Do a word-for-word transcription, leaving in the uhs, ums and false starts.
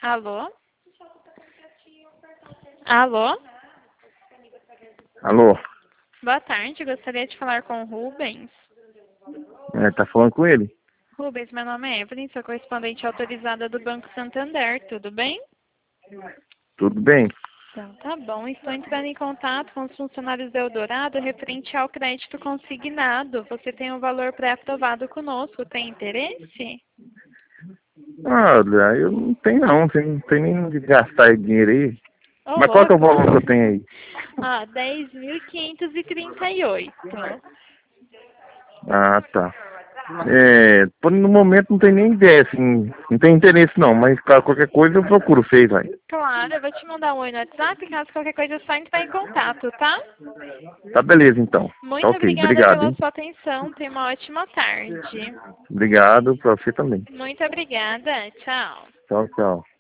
Alô? Alô? Alô? Boa tarde, gostaria de falar com o Rubens. É, tá falando com ele? Rubens, meu nome é Evelyn, sou correspondente autorizada do Banco Santander, tudo bem? Tudo bem? Então, tá bom. Estou entrando em contato com os funcionários da Eldorado referente ao crédito consignado. Você tem um valor pré-aprovado conosco, tem interesse? Ah, olha, eu não tenho não, você não tem nem de gastar dinheiro aí. Ô, Mas qual que é o louco! valor que eu tenho aí? Ah, dez mil quinhentos e trinta e oito. Ah, tá. É, por no momento não tem nem ideia, assim, não tem interesse não, mas claro, qualquer coisa eu procuro vocês aí. Claro, eu vou te mandar um oi no WhatsApp, caso qualquer coisa é só entrar em contato, tá? Tá beleza então. Tá Muito ok, obrigada obrigado, pela hein? sua atenção, tenha uma ótima tarde. Obrigado pra você também. Muito obrigada, tchau. Tchau, tchau.